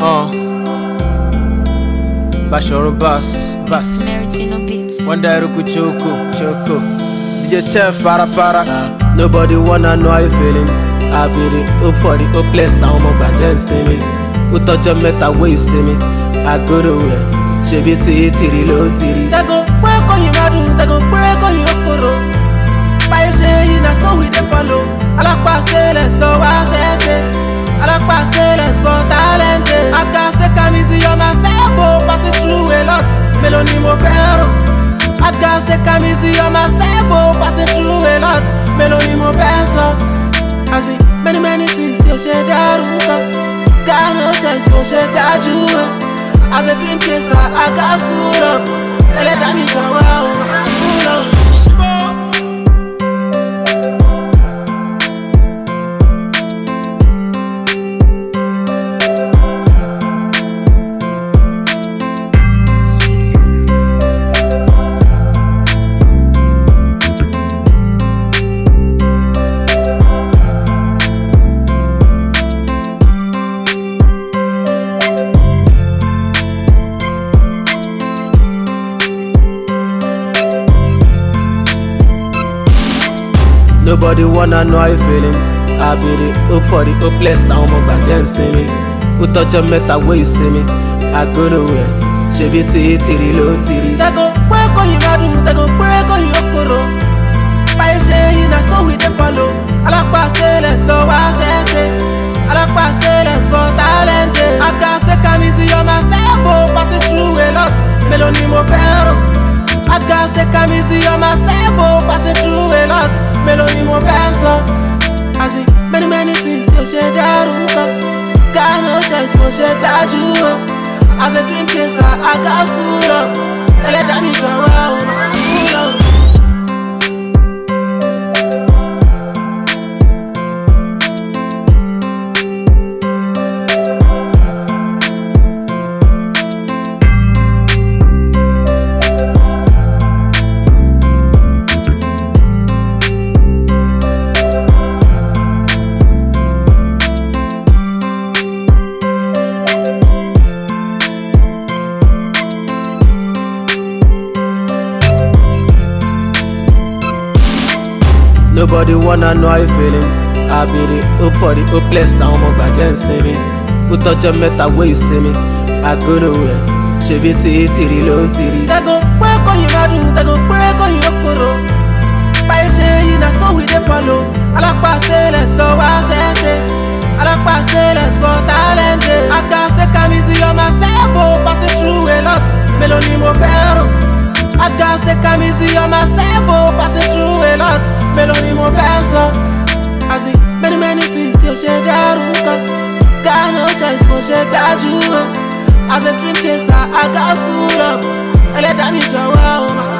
Bashorun Bass Meritino Beats. Wanda Iruku Choco DJ Chef para Nobody wanna know how you feeling. I be the hope for the hopeless. I'm on my gen see me. Who touch your metal where you see me? I go to where she be tiri low tiri. They go break on you madu, they go break on you okoro. By say na so we dey follow. I like past let's slow say. I like past let's but talented. I can't take a easy on myself, oh, pass it through a lot. Melody mo ferro. I can't take a easy on myself, oh, pass it through a lot. Melody mo verso. I see many things still share that got no choice, but share that you. As a dream chaser, I got spool up. Let that be show out, spool up. Nobody wanna know how you feeling. I be the hope for the hopeless. I'm on my gen see me. Who touch your metal where you see me? I go to where she be tiri low tiri. They go break on you madu, they go break on you okoro. By say na so we dey follow. I like past let's slow say. I like past let's but talented. I can't take a easy on myself, oh, pass it through a lot. Melody mo ferro. I can't take a easy on myself, oh, pass it through a lot. Melody mo verso. I see many things still share that got no choice, but share that you. As a dream chaser, I got spool up. Let that be show out, spool up. Nobody wanna know how you feeling. I be the hope for the hopeless. I'm on my gen see me. Who touch your metal where you see me? I go to where she be tiri low tiri. They go break on you madu, they go break on you okoro. By say na so we dey follow. I like past let's slow say. I like past let's but talented. I can't take a easy on myself, oh, pass it through a lot. Melody mo ferro. I can't take a easy on myself, oh, pass it through a lot. Melody mo verso. I see many things still share that got no choice, but share that you. As a dream chaser, I got spool up. Let that be show out.